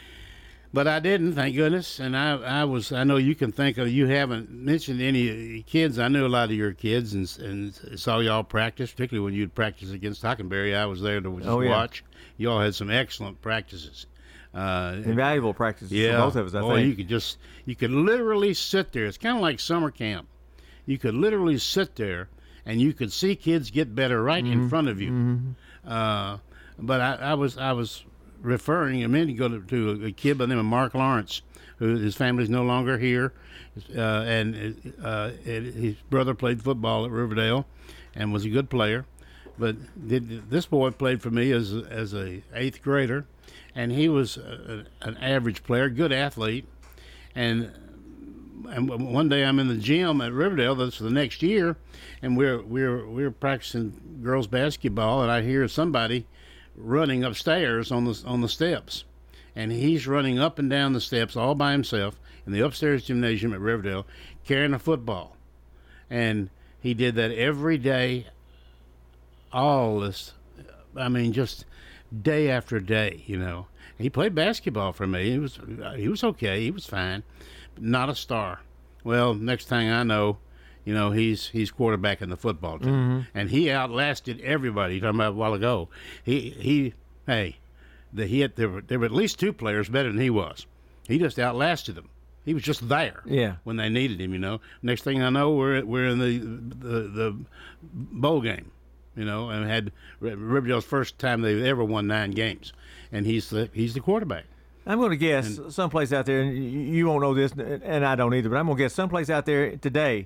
S4: but I didn't, thank goodness. And I, I was, I know you can think of, you haven't mentioned any kids. I knew a lot of your kids and, and saw y'all practice, particularly when you'd practice against Hockenberry. I was there to just
S3: oh, yeah.
S4: watch. Y'all had some excellent practices. Uh,
S3: Invaluable practices
S4: yeah,
S3: for both of us, I
S4: boy,
S3: think.
S4: you could just, you could literally sit there. It's kind of like summer camp. You could literally sit there and you could see kids get better right
S3: mm-hmm.
S4: in front of you.
S3: Mm-hmm.
S4: Uh, but I, I was, I was, referring a minute ago to, to a kid by the name of Mark Lawrence, who his family's no longer here, uh, and uh, his brother played football at Riverdale, and was a good player. But did, this boy played for me as as a eighth grader, and he was a, an average player, good athlete, and. And one day I'm in the gym at Riverdale. That's the next year, and we're we're we're practicing girls basketball, and I hear somebody running upstairs on the on the steps, and he's running up and down the steps all by himself in the upstairs gymnasium at Riverdale, carrying a football, and he did that every day. All this, I mean, just day after day, you know. And he played basketball for me. He was he was okay. He was fine, but not a star. Well, next thing I know, you know, he's he's quarterback in the football team,
S3: mm-hmm.
S4: and he outlasted everybody. You're talking about a while ago. He he hey, the, he had there were there were at least two players better than he was. He just outlasted them. He was just there.
S3: Yeah.
S4: When they needed him, you know. Next thing I know, we're we're in the the, the bowl game, you know, and had Riverdale's first time they ever won nine games, and he's the he's the quarterback.
S3: I'm going to guess and, someplace out there, and you won't know this, and I don't either, but I'm going to guess someplace out there today,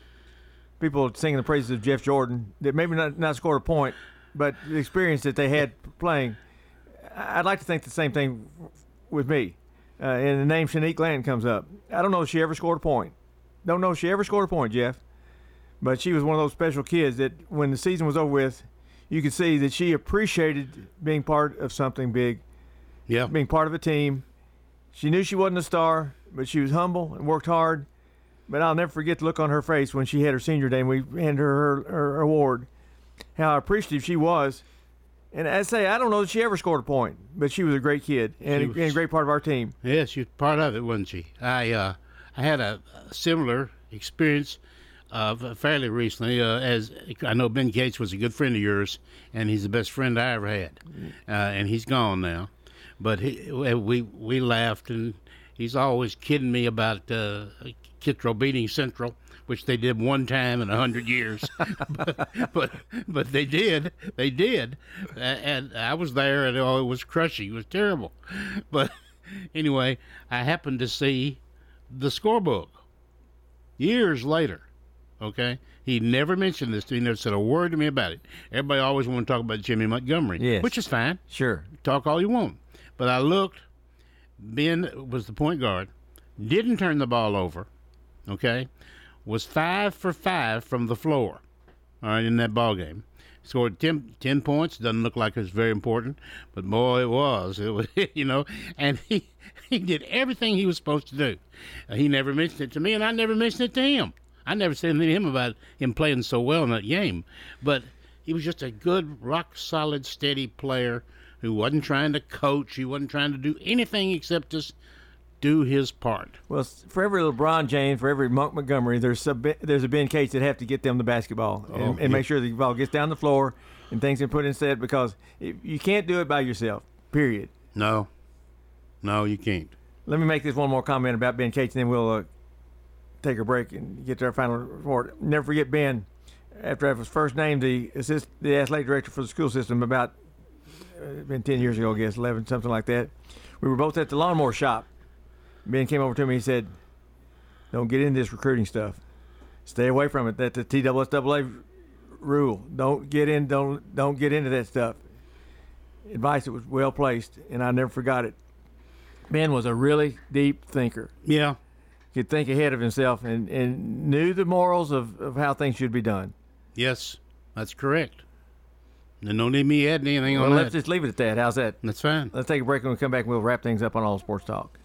S3: people singing the praises of Jeff Jordan that maybe not, not scored a point, but the experience that they had playing, I'd like to think the same thing with me. Uh, and the name Shanique Glanton comes up. I don't know if she ever scored a point. Don't know if she ever scored a point, Jeff. But she was one of those special kids that when the season was over with, you could see that she appreciated being part of something big.
S4: Yeah.
S3: Being part of a team. She knew she wasn't a star, but she was humble and worked hard. But I'll never forget the look on her face when she had her senior day and we handed her her, her award, how appreciative she was. And I say, I don't know that she ever scored a point, but she was a great kid and, was, and a great part of our team.
S4: Yeah, she was part of it, wasn't she? I uh, I had a similar experience uh, fairly recently. Uh, as I know Ben Gates was a good friend of yours, and he's the best friend I ever had. Uh, and he's gone now. But he, we we laughed, and he's always kidding me about uh, Kittredge beating Central, which they did one time in a hundred years. but, but but they did, they did, and I was there, and oh, it was crushing, it was terrible. But anyway, I happened to see the scorebook years later. Okay, he never mentioned this to me, never said a word to me about it. Everybody always want to talk about Jimmy Montgomery,
S3: yes.
S4: which is fine.
S3: Sure,
S4: talk all you want. But I looked. Ben was the point guard. didn't turn the ball over, okay, was five for five from the floor, all right, in that ball game. Scored ten, ten points. Doesn't look like it's very important, but boy, it was. It was, you know, and he he did everything he was supposed to do. Uh, he never mentioned it to me, and I never mentioned it to him. I never said anything to him about him playing so well in that game. But he was just a good, rock-solid, steady player who wasn't trying to coach. He wasn't trying to do anything except just do his part.
S3: Well, for every LeBron James, for every Monk Montgomery, there's a, there's a Ben Cates that have to get them the basketball and,
S4: Oh,
S3: and
S4: yeah.
S3: make sure the ball gets down the floor and things are put instead, because it, you can't do it by yourself, period.
S4: No. No, you can't.
S3: Let me make this one more comment about Ben Cates, and then we'll uh, take a break and get to our final report. Never forget Ben, after I was first named the assist, the athletic director for the school system about uh, been ten years ago, I guess, eleven, something like that. We were both at the lawnmower shop. Ben came over to me and said, don't get into this recruiting stuff. Stay away from it. That's the T S S A A rule. Don't get in, don't don't get into that stuff. Advice that was well placed, and I never forgot it. Ben was a really deep thinker.
S4: Yeah.
S3: Could think ahead of himself and, and knew the morals of, of how things should be done.
S4: Yes, that's correct. And no need me adding anything
S3: Well,
S4: on
S3: let's
S4: that.
S3: just leave it at that. How's that?
S4: That's fine.
S3: Let's take a break. When we come back, we'll wrap things up on All Sports Talk.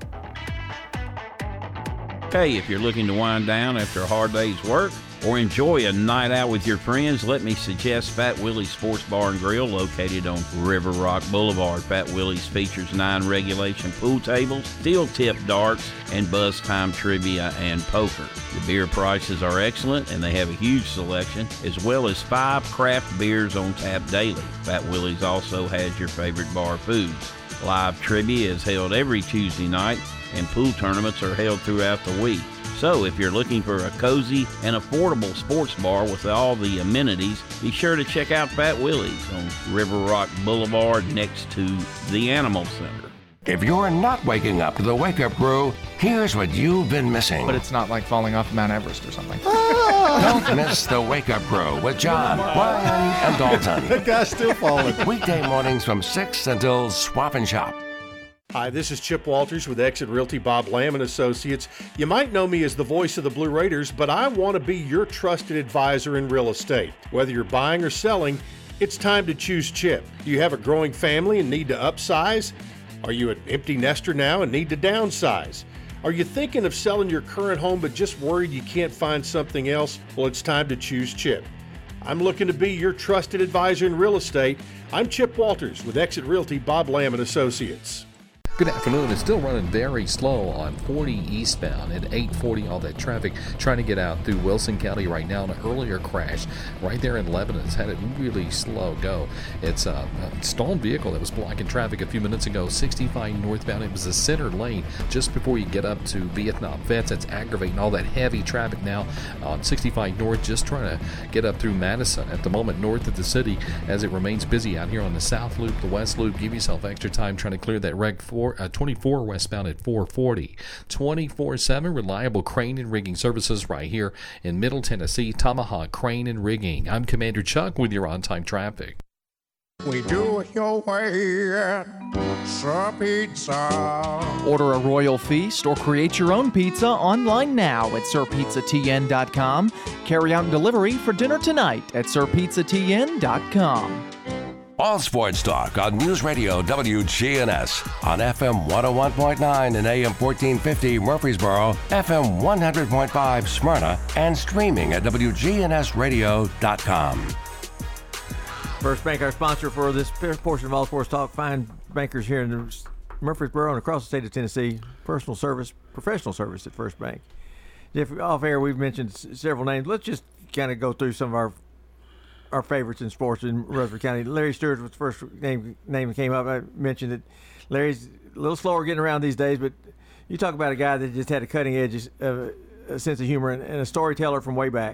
S6: Hey, if you're looking to wind down after a hard day's work or enjoy a night out with your friends, let me suggest Fat Willie's Sports Bar and Grill, located on River Rock Boulevard. Fat Willie's features nine regulation pool tables, steel-tip darts, and buzz time trivia and poker. The beer prices are excellent, and they have a huge selection, as well as five craft beers on tap daily. Fat Willie's also has your favorite bar foods. Live trivia is held every Tuesday night, and pool tournaments are held throughout the week. So if you're looking for a cozy and affordable sports bar with all the amenities, be sure to check out Fat Willie's on River Rock Boulevard next to the Animal Center.
S1: If you're not waking up to the Wake Up Crew, here's what you've been missing.
S14: But it's not like falling off Mount Everest or something.
S1: Don't miss the Wake Up Crew with John, Brian, and Dalton.
S12: The guy's still falling.
S1: Weekday mornings from six until Swap and Shop.
S12: Hi, this is Chip Walters with Exit Realty Bob Lamb and Associates. You might know me as the voice of the Blue Raiders, but I want to be your trusted advisor in real estate. Whether you're buying or selling, it's time to choose Chip. Do you have a growing family and need to upsize? Are you an empty nester now and need to downsize? Are you thinking of selling your current home but just worried you can't find something else? Well, it's time to choose Chip. I'm looking to be your trusted advisor in real estate. I'm Chip Walters with Exit Realty Bob Lamb and Associates.
S15: Good afternoon. It's still running very slow on forty eastbound at eight forty. All that traffic trying to get out through Wilson County right now. An earlier crash right there in Lebanon has had it really slow go. It's a, a stalled vehicle that was blocking traffic a few minutes ago. sixty-five northbound. It was the center lane just before you get up to Vietnam Vets. That's aggravating all that heavy traffic now on sixty-five north. Just trying to get up through Madison at the moment north of the city as it remains busy out here on the south loop, the west loop. Give yourself extra time trying to clear that reg four. Uh, twenty-four westbound at four forty. twenty-four seven reliable crane and rigging services right here in Middle Tennessee. Tomahawk Crane and Rigging. I'm Commander Chuck with your on-time traffic.
S13: We do it your way at Sir Pizza.
S22: Order a royal feast or create your own pizza online now at sir pizza t n dot com. Carry out and delivery for dinner tonight at sir pizza t n dot com.
S1: All Sports Talk on News Radio W G N S on F M one oh one point nine and A M fourteen fifty Murfreesboro, F M one hundred point five Smyrna, and streaming at W G N S radio dot com.
S3: First Bank, our sponsor for this portion of All Sports Talk. Fine bankers here in Murfreesboro and across the state of Tennessee. Personal service, professional service at First Bank. Jeff, off air, we've mentioned s- several names. Let's just kind of go through some of our our favorites in sports in Rutherford County. Larry Stewart was the first name name that came up. I mentioned that Larry's a little slower getting around these days, but you talk about a guy that just had a cutting edge of a sense of humor and, and a storyteller from way back.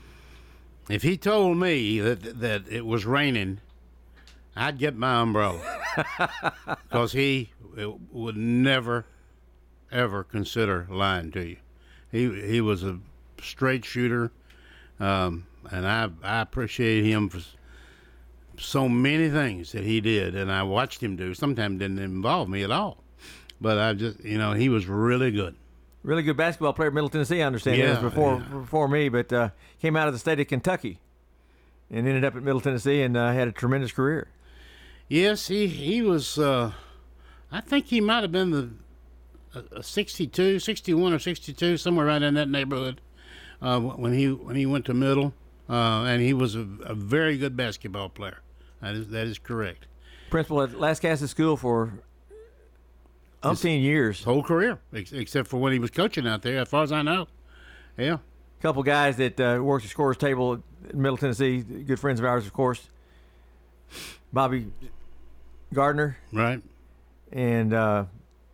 S4: If he told me that that it was raining, I'd get my umbrella because he would never, ever consider lying to you. He he was a straight shooter. Um, And I I appreciate him for so many things that he did, and I watched him do. Sometimes didn't involve me at all, but I just, you know, he was really good.
S3: Really good basketball player at Middle Tennessee, I understand.
S4: Yeah,
S3: it was before
S4: yeah.
S3: before me, but uh, came out of the state of Kentucky and ended up at Middle Tennessee and uh, had a tremendous career.
S4: Yes, he he was. Uh, I think he might have been the uh, sixty-two, sixty-one or sixty-two, somewhere right in that neighborhood uh, when he when he went to Middle, uh, and he was a, a very good basketball player. That is that is correct.
S3: Principal at Lascassas School for umpteen years.
S4: Whole career, ex- except for when he was coaching out there, as far as I know. Yeah.
S3: A couple guys that uh, worked the scorer's table at Middle Tennessee, good friends of ours, of course. Bobby Gardner.
S4: Right.
S3: And uh,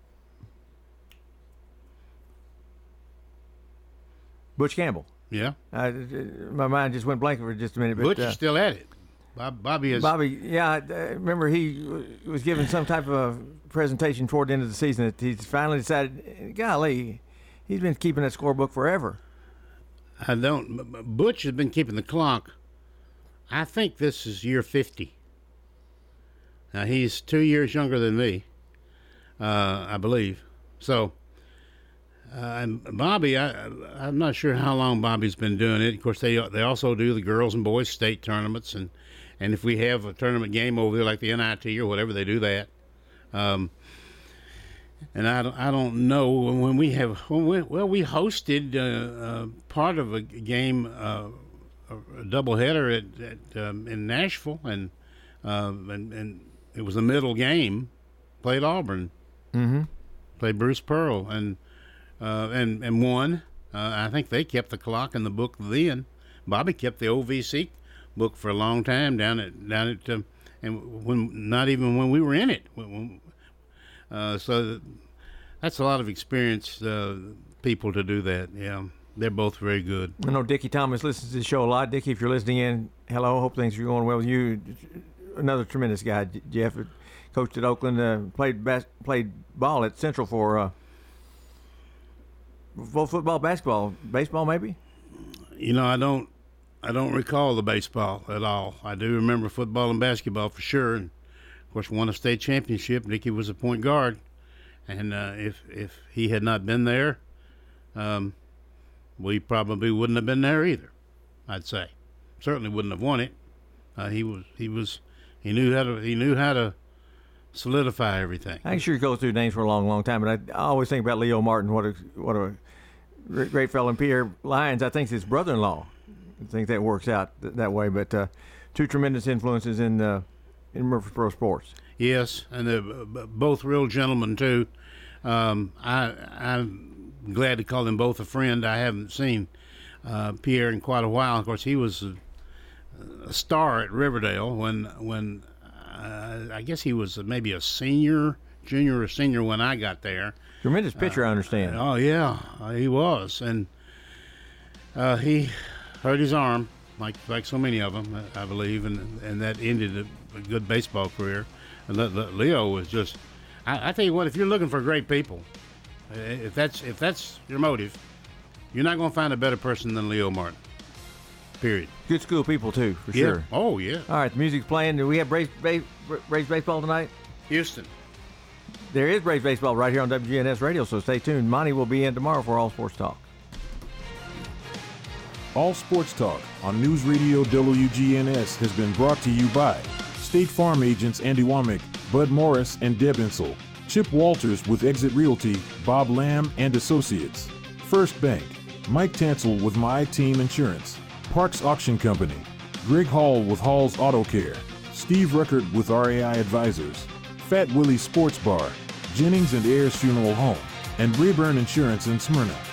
S3: Butch Campbell.
S4: Yeah.
S3: I, my mind just went blank for just a minute. But,
S4: Butch
S3: uh,
S4: is still at it. Bob, Bobby is.
S3: Bobby, yeah, I remember he was given some type of a presentation toward the end of the season that he finally decided, golly, he's been keeping that scorebook forever.
S4: I don't. Butch has been keeping the clock. I think this is year fifty. Now, he's two years younger than me, uh, I believe. So, uh, and Bobby, I, I'm not sure how long Bobby's been doing it. Of course, they they also do the girls and boys state tournaments, and, and if we have a tournament game over there like the N I T or whatever, they do that. Um, and I don't, I don't know when we have when we, well we hosted uh, uh, part of a game, uh, a doubleheader at, at um, in Nashville, and uh, and and it was a middle game. Played Auburn,
S3: mm-hmm.
S4: played Bruce Pearl, and uh, and and won. Uh, I think they kept the clock in the book then. Bobby kept the O V C book for a long time down at down at um, and when not even when we were in it. When, when, uh, so that's a lot of experienced uh, people to do that. Yeah, they're both very good.
S3: I know Dickie Thomas listens to the show a lot. Dickie, if you're listening in, hello. Hope things are going well with you. Another tremendous guy, Jeff. Coached at Oakland, uh, played bas- played ball at Central for uh, both football, basketball, baseball, maybe.
S4: You know, I don't, I don't recall the baseball at all. I do remember football and basketball for sure, and of course, won a state championship. Dickie was a point guard, and uh, if if he had not been there, um, we probably wouldn't have been there either. I'd say, certainly wouldn't have won it. Uh, he was he was he knew how to he knew how to. solidify everything.
S3: I can sure go through names for a long, long time, but I, I always think about Leo Martin. What a what a great, great fellow. And Pierre Lyons, I think, is his brother-in-law. I think that works out th- that way. But uh, two tremendous influences in uh, in Murfreesboro sports.
S4: Yes, and they're both real gentlemen too. Um, I I'm glad to call them both a friend. I haven't seen uh, Pierre in quite a while. Of course, he was a, a star at Riverdale when when. Uh, I guess he was maybe a senior, junior or senior when I got there.
S3: Tremendous pitcher, uh, I understand.
S4: Oh, yeah, uh, he was. And uh, he hurt his arm, like like so many of them, I believe, and and that ended a, a good baseball career. And Le- Le- Leo was just, I, I tell you what, if you're looking for great people, if that's if that's your motive, you're not going to find a better person than Leo Martin. Period.
S3: Good school people, too, for
S4: yeah.
S3: sure.
S4: Oh, yeah.
S3: All right, the music's playing. Do we have Braves, Braves, Braves baseball tonight?
S4: Houston.
S3: There is Braves baseball right here on W G N S Radio, so stay tuned. Monty will be in tomorrow for All Sports Talk.
S2: All Sports Talk on News Radio W G N S has been brought to you by State Farm agents Andy Womack, Bud Morris, and Deb Insel. Chip Walters with Exit Realty, Bob Lamb and Associates. First Bank, Mike Tansel with My Team Insurance. Parks Auction Company, Greg Hall with Hall's Auto Care, Steve Ruckert with R A I Advisors, Fat Willie Sports Bar, Jennings and Ayers Funeral Home, and Rayburn Insurance in Smyrna.